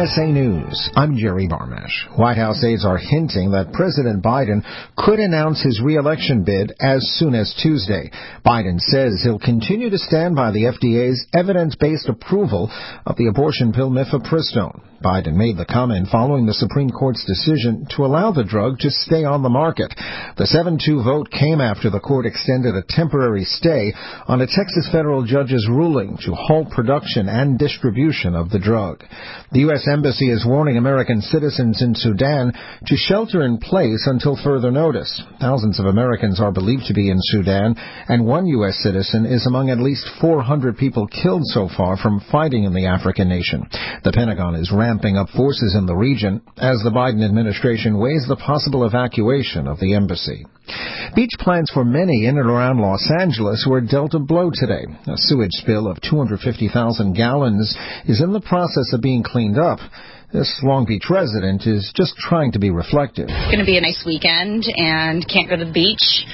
USA News. I'm Jerry Barmash. White House aides are hinting that President Biden could announce his re-election bid as soon as Tuesday. Biden says he'll continue to stand by the FDA's evidence-based approval of the abortion pill mifepristone. Biden made the comment following the Supreme Court's decision to allow the drug to stay on the market. The 7-2 vote came after the court extended a temporary stay on a Texas federal judge's ruling to halt production and distribution of the drug. The U.S. Embassy is warning American citizens in Sudan to shelter in place until further notice. Thousands of Americans are believed to be in Sudan, and one U.S. citizen is among at least 400 people killed so far from fighting in the African nation. The Pentagon is ramping up forces in the region as the Biden administration weighs the possible evacuation of the embassy. Beach plants for many in and around Los Angeles were dealt a blow today. A sewage spill of 250,000 gallons is in the process of being cleaned up. This Long Beach resident is just trying to be reflective. It's going to be a nice weekend and can't go to the beach.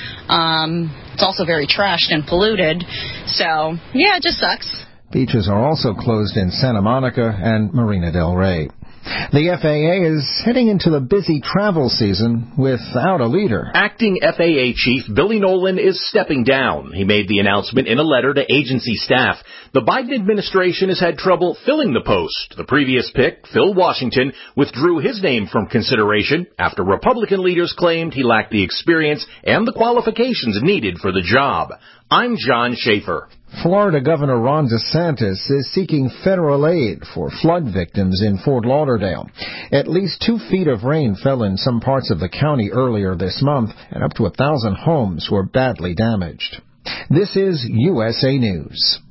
It's also very trashed and polluted. So, yeah, it just sucks. Beaches are also closed in Santa Monica and Marina del Rey. The FAA is heading into the busy travel season without a leader. Acting FAA Chief Billy Nolen is stepping down. He made the announcement in a letter to agency staff. The Biden administration has had trouble filling the post. The previous pick, Phil Washington, withdrew his name from consideration after Republican leaders claimed he lacked the experience and the qualifications needed for the job. I'm John Schaefer. Florida Governor Ron DeSantis is seeking federal aid for flood victims in Fort Lauderdale. At least 2 feet of rain fell in some parts of the county earlier this month, and up to 1,000 homes were badly damaged. This is USA News.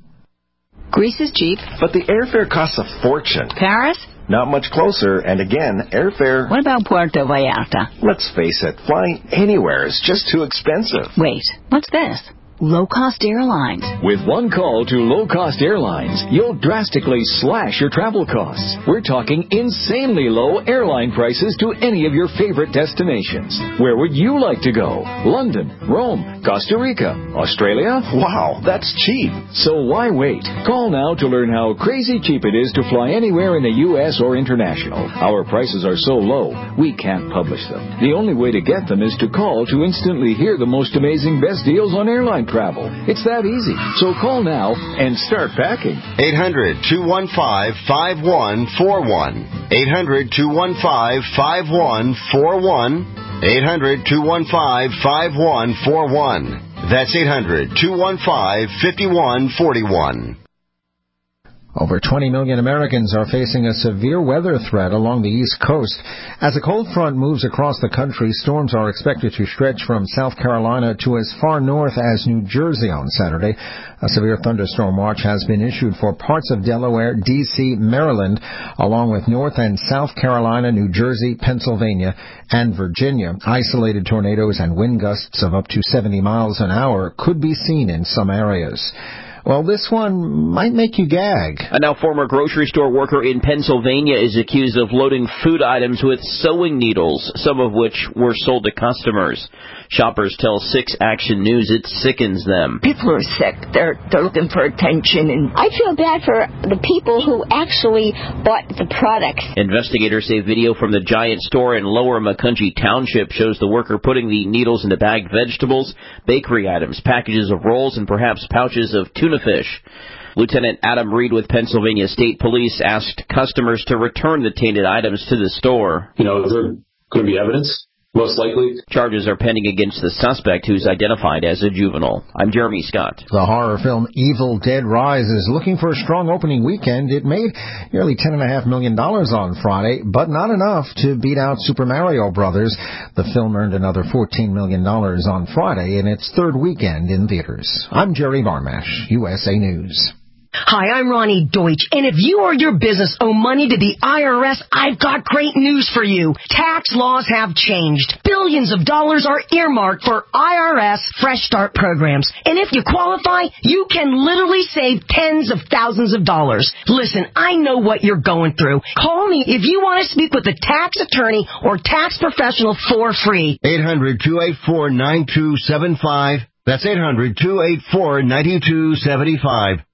Greece is cheap. But the airfare costs a fortune. Paris? Not much closer, and again, airfare... What about Puerto Vallarta? Let's face it, flying anywhere is just too expensive. Wait, what's this? Low-cost airlines. With one call to low-cost airlines, you'll drastically slash your travel costs. We're talking insanely low airline prices to any of your favorite destinations. Where would you like to go? London, Rome, Costa Rica, Australia? Wow, that's cheap. So why wait? Call now to learn how crazy cheap it is to fly anywhere in the U.S. or international. Our prices are so low, we can't publish them. The only way to get them is to call to instantly hear the most amazing best deals on airline travel. It's that easy. So call now and start packing. 800-215-5141. 800-215-5141. 800-215-5141. That's 800-215-5141. Over 20 million Americans are facing a severe weather threat along the East Coast. As a cold front moves across the country, storms are expected to stretch from South Carolina to as far north as New Jersey on Saturday. A severe thunderstorm watch has been issued for parts of Delaware, D.C., Maryland, along with North and South Carolina, New Jersey, Pennsylvania, and Virginia. Isolated tornadoes and wind gusts of up to 70 miles an hour could be seen in some areas. Well, this one might make you gag. A now former grocery store worker in Pennsylvania is accused of loading food items with sewing needles, some of which were sold to customers. Shoppers tell 6 Action News it sickens them. People are sick. They're looking for attention, and I feel bad for the people who actually bought the products. Investigators say video from the Giant store in Lower Macungie Township shows the worker putting the needles into bagged vegetables, bakery items, packages of rolls, and perhaps pouches of tuna fish. Lieutenant Adam Reed with Pennsylvania State Police asked customers to return the tainted items to the store. Is there going to be evidence? Most likely. Charges are pending against the suspect, who's identified as a juvenile. I'm Jeremy Scott. The horror film Evil Dead Rise is looking for a strong opening weekend. It made nearly $10.5 million on Friday, but not enough to beat out Super Mario Brothers. The film earned another $14 million on Friday in its third weekend in theaters. I'm Jerry Barmash, USA News. Hi, I'm Ronnie Deutsch, and if you or your business owe money to the IRS, I've got great news for you. Tax laws have changed. Billions of dollars are earmarked for IRS Fresh Start programs. And if you qualify, you can literally save tens of thousands of dollars. Listen, I know what you're going through. Call me if you want to speak with a tax attorney or tax professional for free. 800-284-9275. That's 800-284-9275.